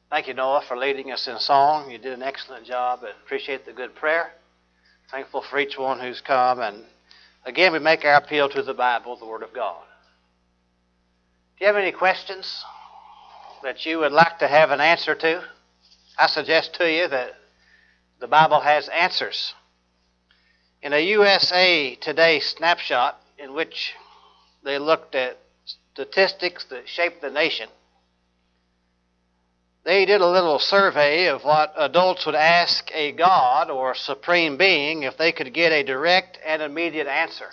Thank you, Noah, for leading us in song. You did an excellent job and appreciate the good prayer. Thankful for each one who's come. And again, we make our appeal to the Bible, the Word of God. Do you have any questions that you would like to have an answer to? I suggest to you that the Bible has answers. In a USA Today snapshot in which they looked at statistics that shaped the nation, they did a little survey of what adults would ask a God or supreme being if they could get a direct and immediate answer.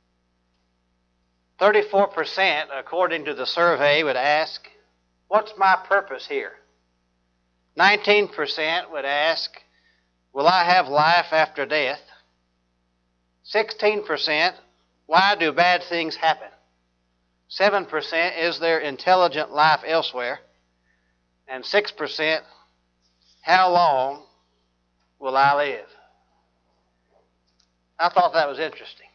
34%, according to the survey, would ask, "What's my purpose here?" 19% would ask, "Will I have life after death?" 16%, "Why do bad things happen?" 7%, "Is there intelligent life elsewhere?" And 6%, "How long will I live?" I thought that was interesting.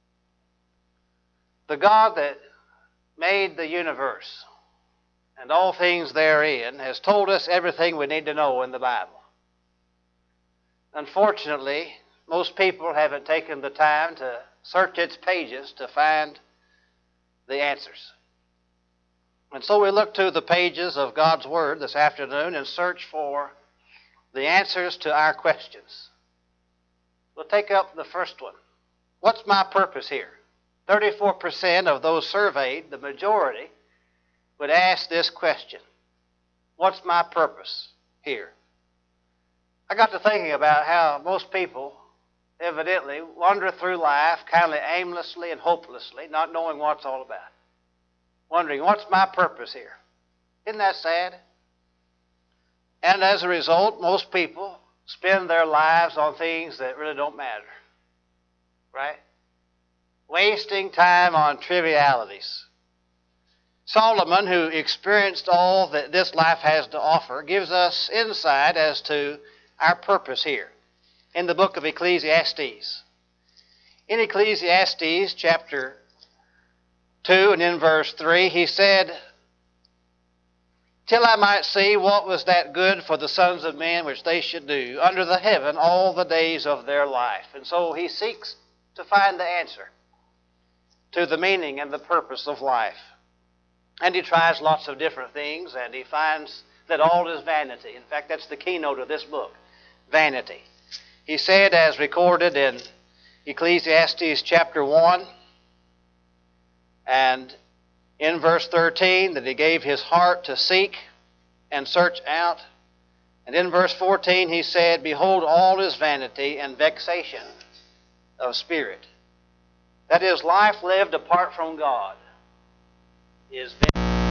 The God that made the universe and all things therein has told us everything we need to know in the Bible. Unfortunately, most people haven't taken the time to search its pages to find the answers. And so we look to the pages of God's Word this afternoon and search for the answers to our questions. We'll take up the first one. What's my purpose here? 34% of those surveyed, the majority, would ask this question. What's my purpose here? I got to thinking about how most people evidently wander through life kind of aimlessly and hopelessly, not knowing what it's all about. Wondering, what's my purpose here? Isn't that sad? And as a result, most people spend their lives on things that really don't matter. Right? Wasting time on trivialities. Solomon, who experienced all that this life has to offer, gives us insight as to our purpose here in the book of Ecclesiastes. In Ecclesiastes chapter 2 and in verse 3, he said, "Till I might see what was that good for the sons of men which they should do under the heaven all the days of their life." And so he seeks to find the answer to the meaning and the purpose of life. And he tries lots of different things, and he finds that all is vanity. In fact, that's the keynote of this book, vanity. He said, as recorded in Ecclesiastes chapter 1, and in verse 13, that he gave his heart to seek and search out. And in verse 14, he said, "Behold, all is vanity and vexation of spirit." That is, life lived apart from God is vanity.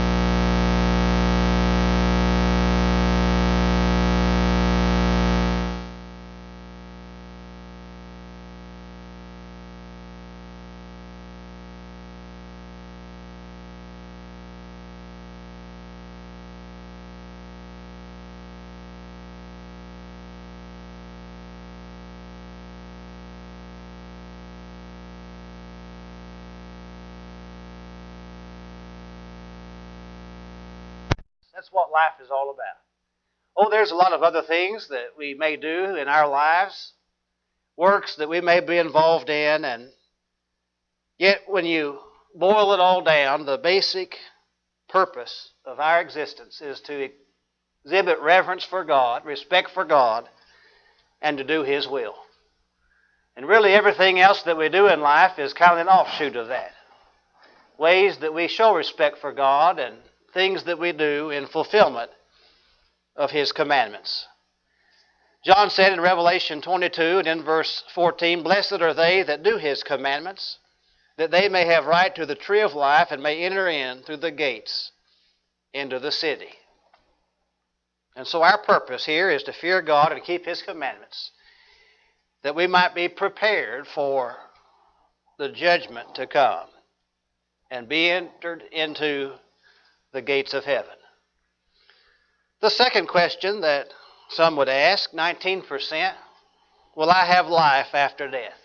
That's what life is all about. Oh, there's a lot of other things that we may do in our lives, works that we may be involved in, and yet when you boil it all down, the basic purpose of our existence is to exhibit reverence for God, respect for God, and to do His will. And really everything else that we do in life is kind of an offshoot of that. Ways that we show respect for God and things that we do in fulfillment of His commandments. John said in Revelation 22 and in verse 14, "Blessed are they that do His commandments, that they may have right to the tree of life and may enter in through the gates into the city." And so our purpose here is to fear God and keep His commandments, that we might be prepared for the judgment to come and be entered into the gates of heaven. The second question that some would ask, 19%, will I have life after death?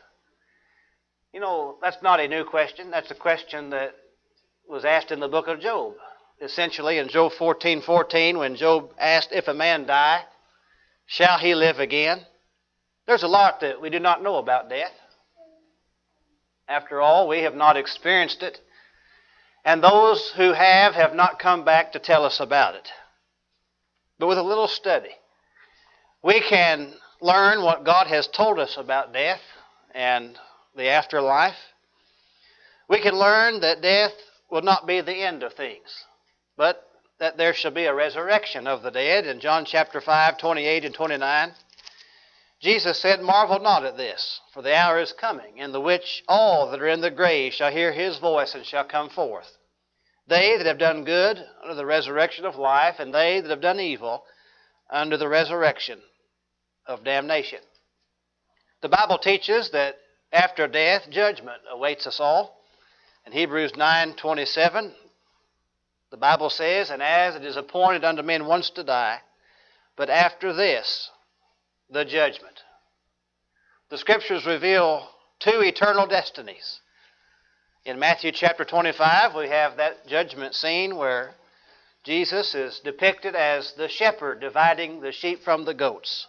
You know, that's not a new question. That's a question that was asked in the book of Job. essentially in Job 14:14, when Job asked, if a man die, shall he live again? There's a lot that we do not know about death. After all, we have not experienced it, and those who have not come back to tell us about it. But with a little study, we can learn what God has told us about death and the afterlife. We can learn that death will not be the end of things, but that there shall be a resurrection of the dead. In John chapter 5:28 and 29, Jesus said, marvel not at this, for the hour is coming, in the which all that are in the grave shall hear his voice and shall come forth. They that have done good under the resurrection of life, and they that have done evil under the resurrection of damnation. The Bible teaches that after death, judgment awaits us all. In Hebrews 9:27, the Bible says, and as it is appointed unto men once to die, but after this, the judgment. The Scriptures reveal two eternal destinies. In Matthew chapter 25, we have that judgment scene where Jesus is depicted as the shepherd dividing the sheep from the goats.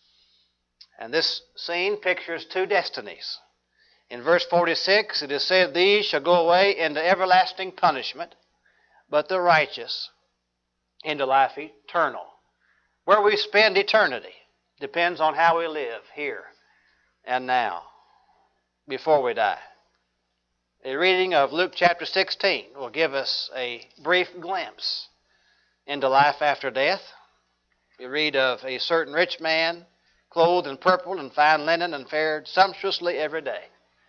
And this scene pictures two destinies. In verse 46, it is said, these shall go away into everlasting punishment, but the righteous into life eternal. Where we spend eternity depends on how we live here and now, before we die. A reading of Luke chapter 16 will give us a brief glimpse into life after death. We read of a certain rich man, clothed in purple and fine linen, and fared sumptuously every day.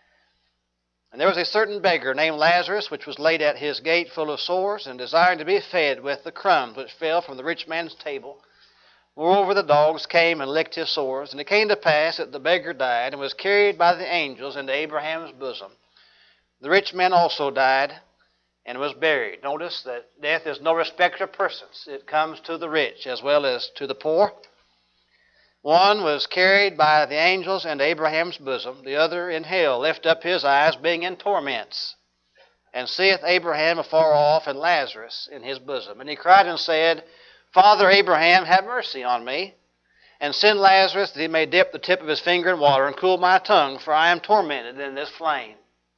And there was a certain beggar named Lazarus, which was laid at his gate full of sores, and desiring to be fed with the crumbs which fell from the rich man's table. Moreover, the dogs came and licked his sores. And it came to pass that the beggar died, and was carried by the angels into Abraham's bosom. The rich man also died, and was buried. Notice that death is no respecter of persons. It comes to the rich as well as to the poor. One was carried by the angels into Abraham's bosom. The other in hell lift up his eyes, being in torments, and seeth Abraham afar off, and Lazarus in his bosom. And he cried and said, Father Abraham, have mercy on me, and send Lazarus that he may dip the tip of his finger in water and cool my tongue, for I am tormented in this flame.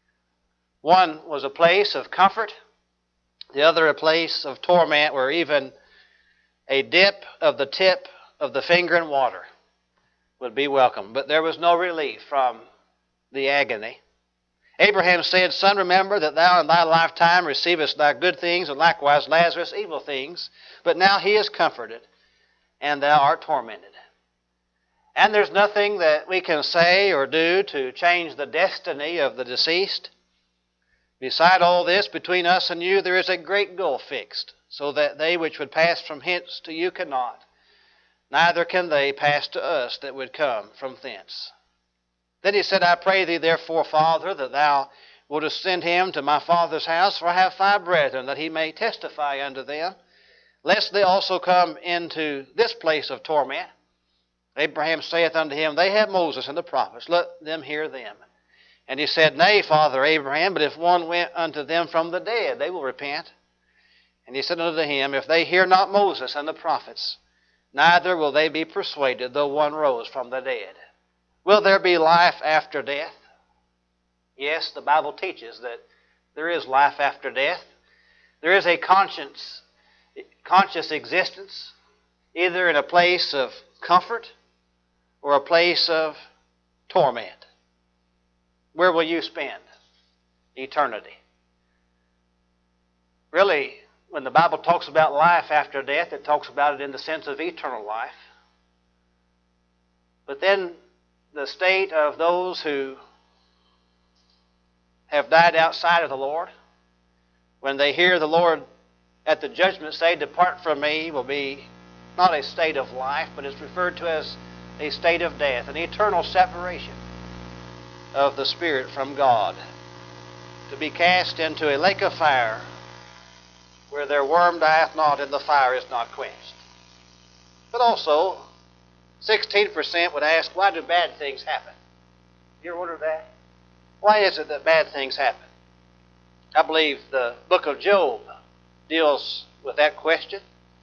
One was a place of comfort, the other a place of torment, where even a dip of the tip of the finger in water would be welcome. But there was no relief from the agony. Abraham said, Son, remember that thou in thy lifetime receivest thy good things, and likewise Lazarus evil things. But now he is comforted, and thou art tormented. And there's nothing that we can say or do to change the destiny of the deceased. Beside all this, between us and you, there is a great gulf fixed, so that they which would pass from hence to you cannot, neither can they pass to us that would come from thence. Then he said, I pray thee therefore, Father, that thou wouldest send him to my father's house, for I have 5 brethren, that he may testify unto them, lest they also come into this place of torment. Abraham saith unto him, They have Moses and the prophets, let them hear them. And he said, Nay, Father Abraham, but if one went unto them from the dead, they will repent. And he said unto him, If they hear not Moses and the prophets, neither will they be persuaded, though one rose from the dead. Will there be life after death? Yes, the Bible teaches that there is life after death. There is a conscious existence, either in a place of comfort or a place of torment. Where will you spend eternity? Really, when the Bible talks about life after death, it talks about it in the sense of eternal life. But then the state of those who have died outside of the Lord, when they hear the Lord at the judgment say, Depart from me, will be not a state of life, but it's referred to as a state of death, an eternal separation of the spirit from God, to be cast into a lake of fire where their worm dieth not and the fire is not quenched. But also, 16% would ask, why do bad things happen? You ever wondered that? Why is it that bad things happen? I believe the book of Job deals with that question.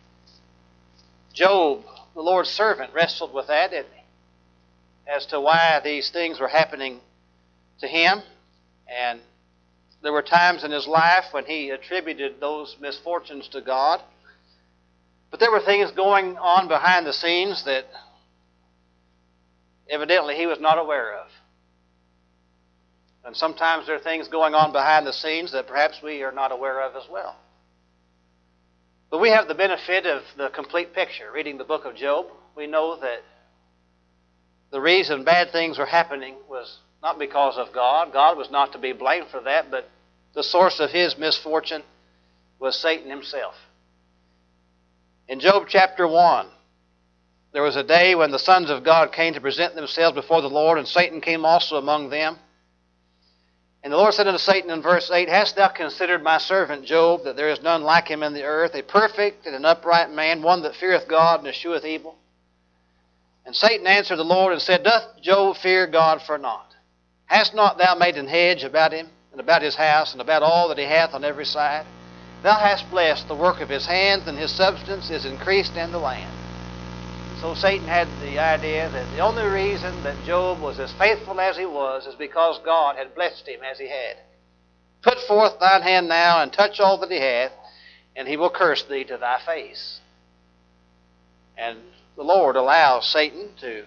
Job, the Lord's servant, wrestled with that, didn't he? As to why these things were happening to him. And there were times in his life when he attributed those misfortunes to God. But there were things going on behind the scenes that evidently he was not aware of. And sometimes there are things going on behind the scenes that perhaps we are not aware of as well. But we have the benefit of the complete picture. Reading the book of Job, we know that the reason bad things were happening was not because of God. God was not to be blamed for that, but the source of his misfortune was Satan himself. In Job chapter 1, there was a day when the sons of God came to present themselves before the Lord, and Satan came also among them. And the Lord said unto Satan in verse 8, Hast thou considered my servant Job, that there is none like him in the earth, a perfect and an upright man, one that feareth God and escheweth evil? And Satan answered the Lord and said, Doth Job fear God for naught? Hast not thou made an hedge about him, and about his house, and about all that he hath on every side? Thou hast blessed the work of his hands, and his substance is increased in the land. So Satan had the idea that the only reason that Job was as faithful as he was is because God had blessed him as he had. Put forth thine hand now, and touch all that he hath, and he will curse thee to thy face. And the Lord allows Satan to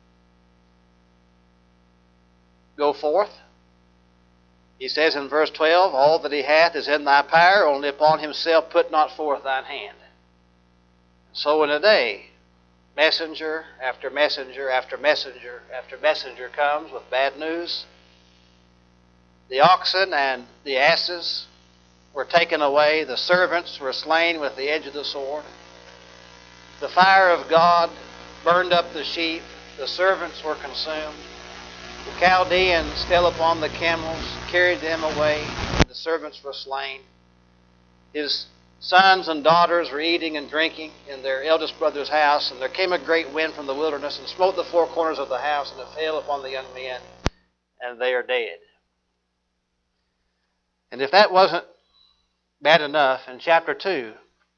go forth. He says in verse 12, All that he hath is in thy power, only upon himself put not forth thine hand. So in a day, messenger after messenger after messenger after messenger comes with bad news. The oxen and the asses were taken away. The servants were slain with the edge of the sword. The fire of God burned up the sheep. The servants were consumed. The Chaldeans fell upon the camels, carried them away. The servants were slain. His sons and daughters were eating and drinking in their eldest brother's house, and there came a great wind from the wilderness and smote the four corners of the house, and it fell upon the young men, and they are dead. And if that wasn't bad enough, in chapter 2,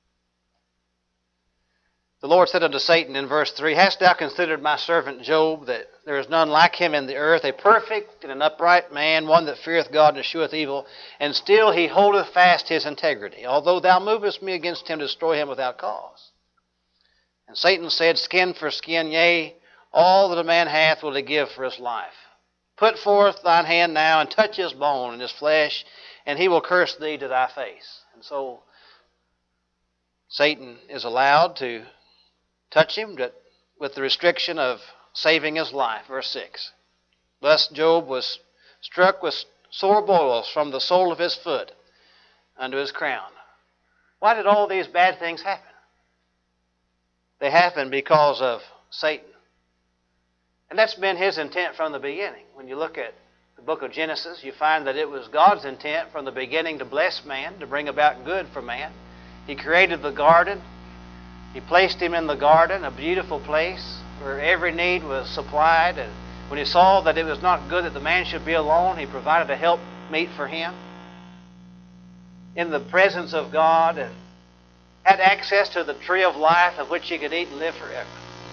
the Lord said unto Satan in verse 3, Hast thou considered my servant Job, that there is none like him in the earth, a perfect and an upright man, one that feareth God and escheweth evil, and still he holdeth fast his integrity, although thou movest me against him to destroy him without cause? And Satan said, Skin for skin, yea, all that a man hath will he give for his life. Put forth thine hand now, and touch his bone and his flesh, and he will curse thee to thy face. And so Satan is allowed to touch him with the restriction of saving his life. Verse 6. Thus Job was struck with sore boils from the sole of his foot unto his crown. Why did all these bad things happen? They happened because of Satan. And that's been his intent from the beginning. When you look at the book of Genesis, you find that it was God's intent from the beginning to bless man, to bring about good for man. He created the garden. He placed him in the garden, a beautiful place where every need was supplied. And when he saw that it was not good that the man should be alone, he provided a helpmeet for him in the presence of God, and had access to the tree of life of which he could eat and live forever.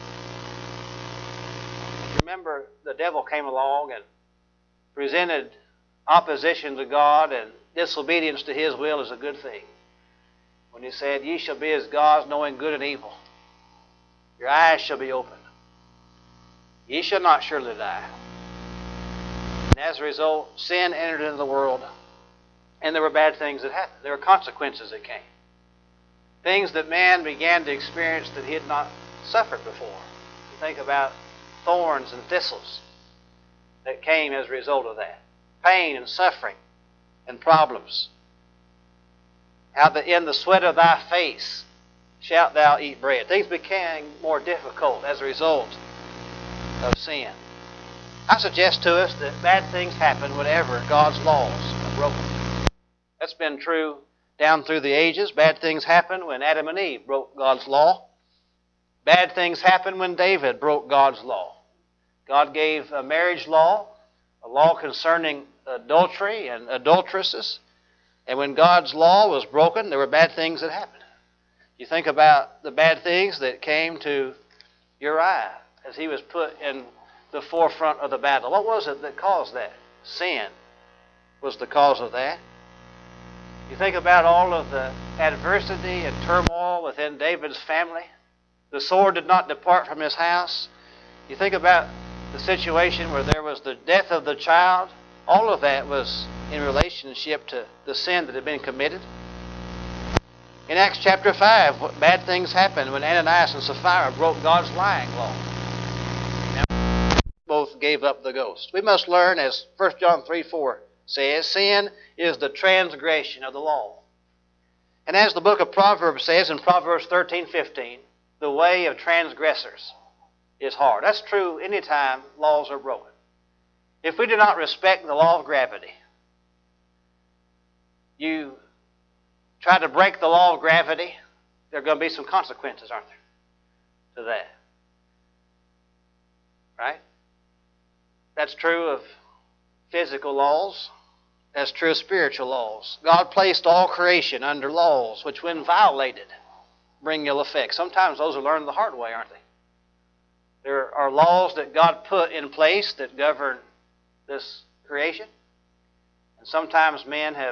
Remember, the devil came along and presented opposition to God and disobedience to his will as a good thing. When he said, Ye shall be as gods, knowing good and evil. Your eyes shall be opened. Ye shall not surely die. And as a result, sin entered into the world, and there were bad things that happened. There were consequences that came. Things that man began to experience that he had not suffered before. You think about thorns and thistles that came as a result of that. Pain and suffering and problems. How that in the sweat of thy face shalt thou eat bread. Things became more difficult as a result of sin. I suggest to us that bad things happen whenever God's laws are broken. That's been true down through the ages. Bad things happened when Adam and Eve broke God's law. Bad things happened when David broke God's law. God gave a marriage law, a law concerning adultery and adulteresses. And when God's law was broken, there were bad things that happened. You think about the bad things that came to Uriah as he was put in the forefront of the battle. What was it that caused that? Sin was the cause of that. You think about all of the adversity and turmoil within David's family. The sword did not depart from his house. You think about the situation where there was the death of the child. All of that was in relationship to the sin that had been committed. In Acts chapter 5, what bad things happened when Ananias and Sapphira broke God's lying law. And both gave up the ghost. We must learn, as 1 John 3:4 says, sin is the transgression of the law. And as the book of Proverbs says in Proverbs 13:15, the way of transgressors is hard. That's true anytime laws are broken. If we do not respect the law of gravity, you try to break the law of gravity, there are going to be some consequences, aren't there, to that? Right? That's true of physical laws. That's true of spiritual laws. God placed all creation under laws which, when violated, bring ill effects. Sometimes those are learned the hard way, aren't they? There are laws that God put in place that govern this creation. And sometimes men have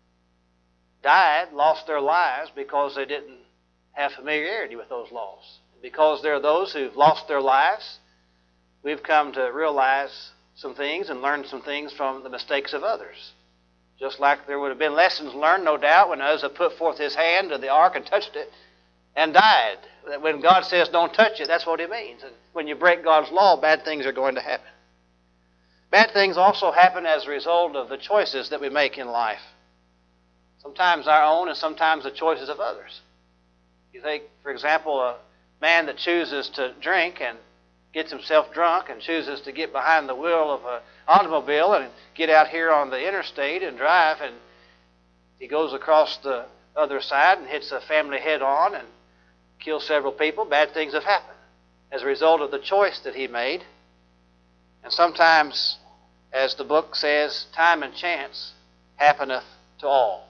died, lost their lives because they didn't have familiarity with those laws. Because there are those who've lost their lives, we've come to realize some things and learn some things from the mistakes of others. Just like there would have been lessons learned, no doubt, when Uzzah put forth his hand to the ark and touched it and died. When God says don't touch it, that's what He means. And when you break God's law, bad things are going to happen. Bad things also happen as a result of the choices that we make in life. Sometimes our own and sometimes the choices of others. You think, for example, a man that chooses to drink and gets himself drunk and chooses to get behind the wheel of an automobile and get out here on the interstate and drive, and he goes across the other side and hits a family head-on and kills several people. Bad things have happened as a result of the choice that he made. And sometimes, as the book says, time and chance happeneth to all.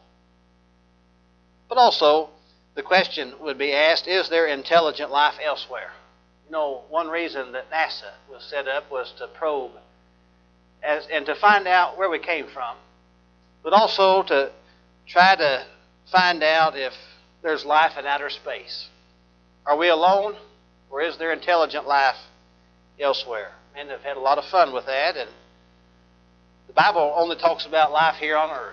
But also, the question would be asked, is there intelligent life elsewhere? You know, one reason that NASA was set up was to probe and to find out where we came from, but also to try to find out if there's life in outer space. Are we alone, or is there intelligent life elsewhere? Men have had a lot of fun with that, and the Bible only talks about life here on earth.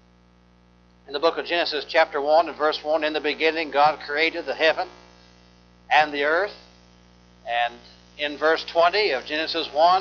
In the book of Genesis chapter 1 and verse 1, in the beginning God created the heaven and the earth. And in verse 20 of Genesis 1,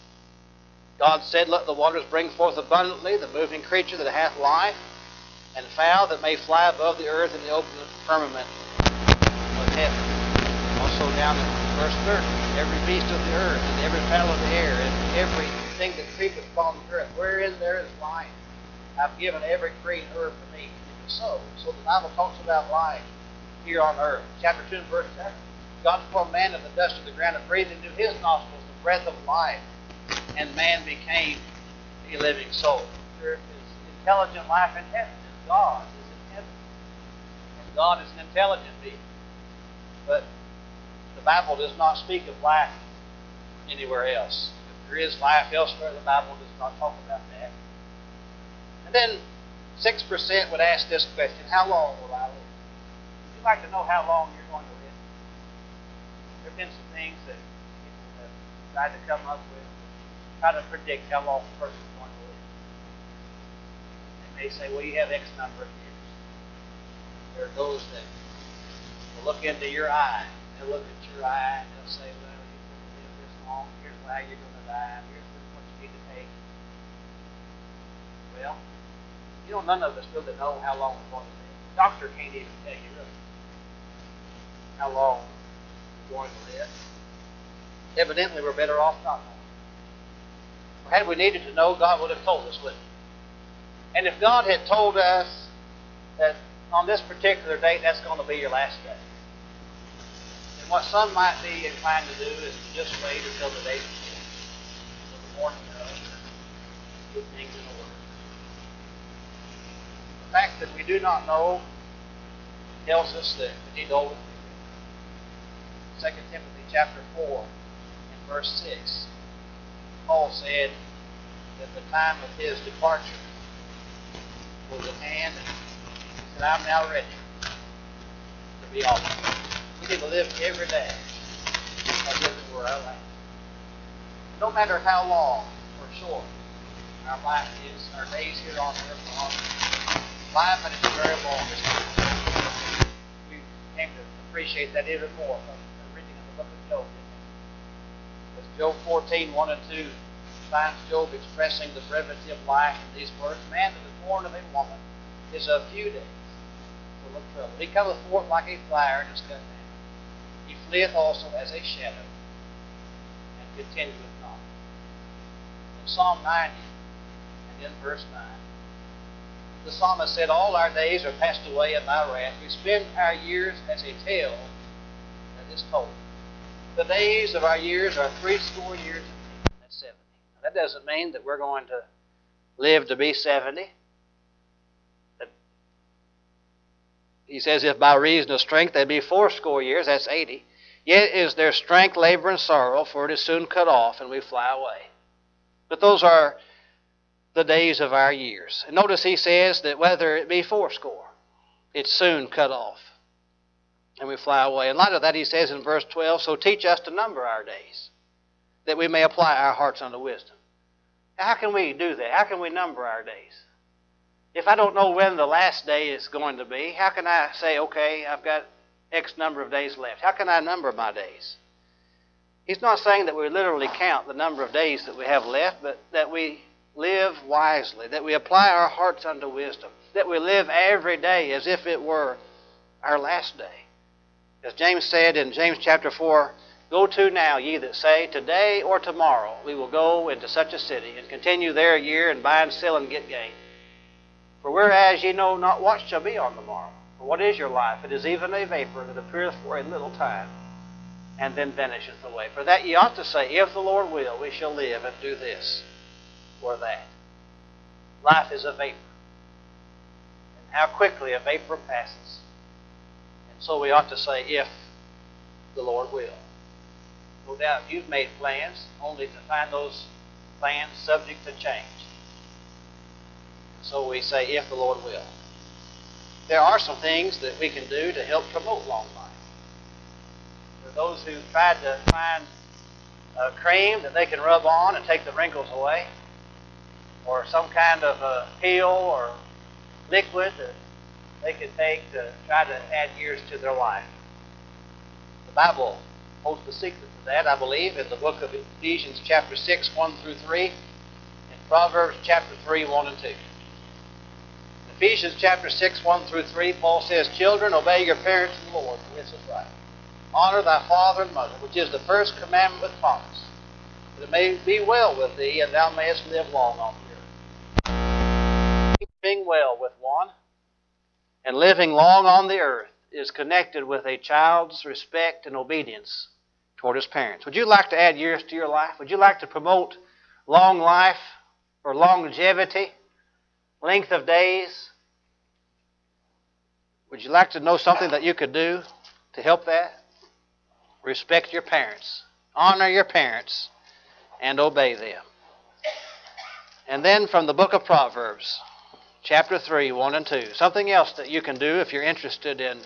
God said, let the waters bring forth abundantly the moving creature that hath life, and fowl that may fly above the earth in the open firmament of heaven. Also down in verse 30, every beast of the earth, and every fowl of the air, and everything that creepeth upon the earth, wherein there is life, I've given every green herb for meat. It was so. So the Bible talks about life here on earth. Chapter 2 and verse 7. God formed man in the dust of the ground and breathed into his nostrils the breath of life, and man became a living soul. There is intelligent life in heaven, and God is in heaven. And God is an intelligent being. But the Bible does not speak of life anywhere else. If there is life elsewhere, the Bible does not talk about that. And then 6% would ask this question, how long will I live? Would you like to know how long you're going to live? There have been some things that people have tried to come up with, try to predict how long a person is going to live. They may say, well, you have X number of years. There are those that will look into your eye. They'll look at your eye and they'll say, well, you're going to live this long. Here's how you're going to die. Here's what you need to take. Well, you know, none of us really know how long we're going to live. The doctor can't even tell you really how long we're going to live. Evidently, we're better off not knowing. Had we needed to know, God would have told us, wouldn't He? And if God had told us that on this particular date, that's going to be your last day, then what some might be inclined to do is to just wait until the day begins, until the morning comes, and get things in order. The fact that we do not know tells us that we need to always be ready. 2 Timothy chapter 4 and verse 6, Paul said that the time of his departure was at hand, and he said, I'm now ready to be offered. We need to live every day as if it were our last. No matter how long or short our life is, our days here on earth are long. Life is very long. We came to appreciate that even more from the reading of the book of Job. As Job 14, 1 and 2 finds Job expressing the brevity of life in these words, man that is born of a woman is a few days full of trouble. He cometh forth like a fire and is cut down. He fleeth also as a shadow and continueth not. In Psalm 90 and in verse 9, the psalmist said, all our days are passed away in thy wrath. We spend our years as a tale that is told. The days of our years are 80 years. That's 70. Now, that doesn't mean that we're going to live to be 70. He says, if by reason of strength they be 80 years, that's 80. Yet is their strength, labor, and sorrow, for it is soon cut off, and we fly away. But those are the days of our years. And notice he says that whether it be 80, it's soon cut off, and we fly away. In light of that, he says in verse 12, so teach us to number our days, that we may apply our hearts unto wisdom. How can we do that? How can we number our days? If I don't know when the last day is going to be, how can I say, okay, I've got X number of days left? How can I number my days? He's not saying that we literally count the number of days that we have left, but that we live wisely, that we apply our hearts unto wisdom, that we live every day as if it were our last day. As James said in James chapter 4, go to now, ye that say, today or tomorrow we will go into such a city, and continue there a year, and buy and sell and get gain. For whereas ye know not what shall be on the morrow, for what is your life? It is even a vapor that appeareth for a little time, and then vanisheth away. For that ye ought to say, if the Lord will, we shall live and do this or that. Life is a vapor, and how quickly a vapor passes. And so we ought to say, if the Lord will. No doubt you've made plans, only to find those plans subject to change. So we say, if the Lord will. There are some things that we can do to help promote long life. For those who tried to find a cream that they can rub on and take the wrinkles away, or some kind of a pill or liquid that they can take to try to add years to their life. The Bible holds the secret to that, I believe, in the book of Ephesians chapter 6, 1 through 3, and Proverbs chapter 3, 1 and 2. Ephesians chapter 6, 1 through 3, Paul says, children, obey your parents in the Lord, for this is right. Honor thy father and mother, which is the first commandment with promise, that it may be well with thee, and thou mayest live long on the earth. Being well with one and living long on the earth is connected with a child's respect and obedience toward his parents. Would you like to add years to your life? Would you like to promote long life or longevity, length of days? Would you like to know something that you could do to help that? Respect your parents, honor your parents, and obey them. And then from the book of Proverbs, chapter 3, 1 and 2, something else that you can do if you're interested in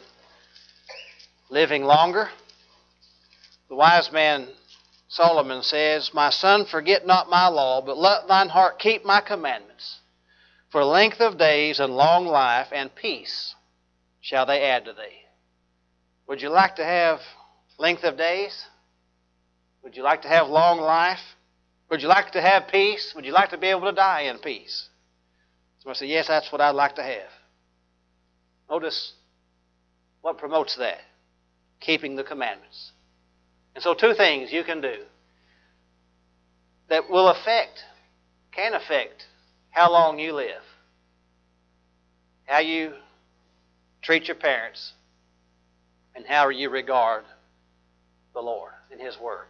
living longer. The wise man Solomon says, my son, forget not my law, but let thine heart keep my commandments. For length of days and long life and peace shall they add to thee. Would you like to have length of days? Would you like to have long life? Would you like to have peace? Would you like to be able to die in peace? So I say, yes, that's what I'd like to have. Notice what promotes that. Keeping the commandments. And so two things you can do that will can affect how long you live. How you treat your parents, and how you regard the Lord and His Word.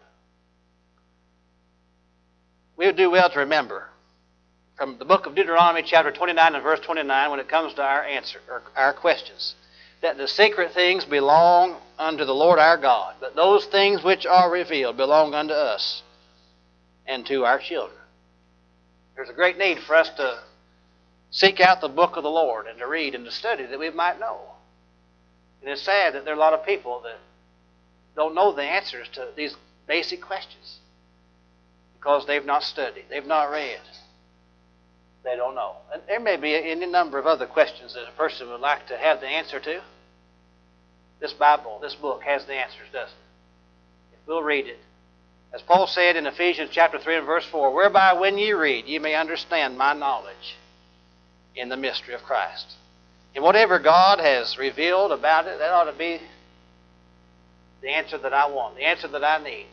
We would do well to remember from the book of Deuteronomy chapter 29 and verse 29 when it comes to our answer, or our questions. that the secret things belong unto the Lord our God, but those things which are revealed belong unto us and to our children. There's a great need for us to seek out the book of the Lord and to read and to study that we might know. And it's sad that there are a lot of people that don't know the answers to these basic questions because they've not studied, they've not read. They don't know. And there may be any number of other questions that a person would like to have the answer to. This Bible, this book has the answers, doesn't it? If we'll read it. As Paul said in Ephesians chapter 3 and verse 4, whereby when ye read, ye may understand my knowledge in the mystery of Christ. And whatever God has revealed about it, that ought to be the answer that I want, the answer that I need.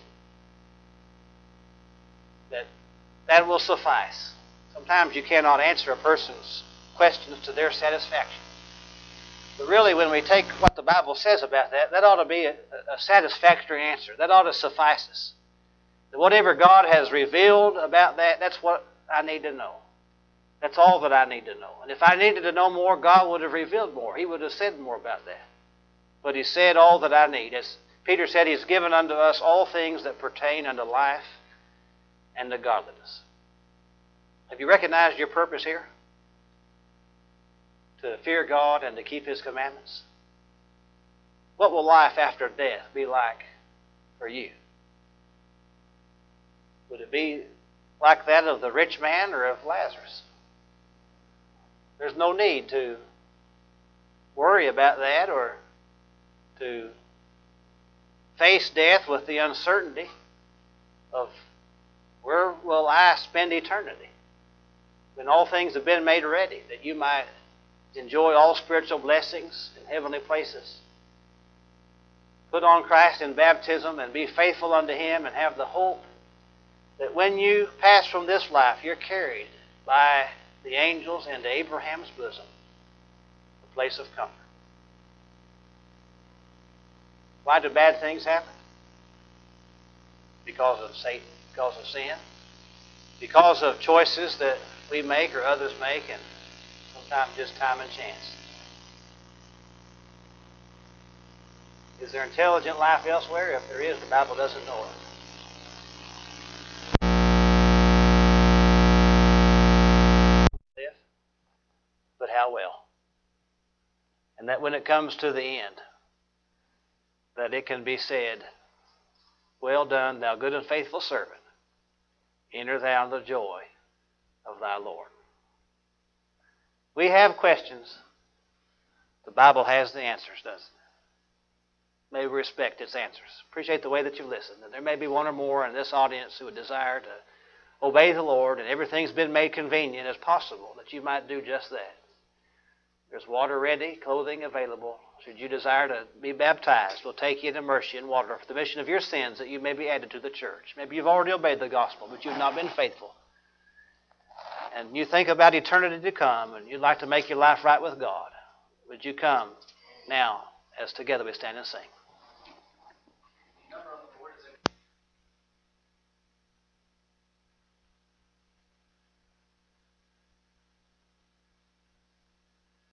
That will suffice. Sometimes you cannot answer a person's questions to their satisfaction. But really, when we take what the Bible says about that, that ought to be a satisfactory answer. That ought to suffice us. That whatever God has revealed about that, that's what I need to know. That's all that I need to know. And if I needed to know more, God would have revealed more. He would have said more about that. But He said all that I need. As Peter said, He's given unto us all things that pertain unto life and to godliness. Have you recognized your purpose here? To fear God and to keep His commandments? What will life after death be like for you? Would it be like that of the rich man or of Lazarus? There's no need to worry about that or to face death with the uncertainty of where will I spend eternity when all things have been made ready that you might enjoy all spiritual blessings in heavenly places. Put on Christ in baptism and be faithful unto Him and have the hope that when you pass from this life, you're carried by the angels into Abraham's bosom, a place of comfort. Why do bad things happen? Because of Satan, because of sin, because of choices that we make or others make, and sometimes just time and chance. Is there intelligent life elsewhere? If there is, the Bible doesn't know it. But how well? And that when it comes to the end, that it can be said, well done, thou good and faithful servant. Enter thou the joy of thy Lord. We have questions. The Bible has the answers, doesn't it? May we respect its answers. Appreciate the way that you've listened. And there may be one or more in this audience who would desire to obey the Lord, and everything's been made convenient as possible that you might do just that. There's water ready, clothing available. Should you desire to be baptized, we'll take you and immerse you in water for the remission of your sins that you may be added to the church. Maybe you've already obeyed the gospel, but you've not been faithful. And you think about eternity to come, and you'd like to make your life right with God. Would you come now as together we stand and sing?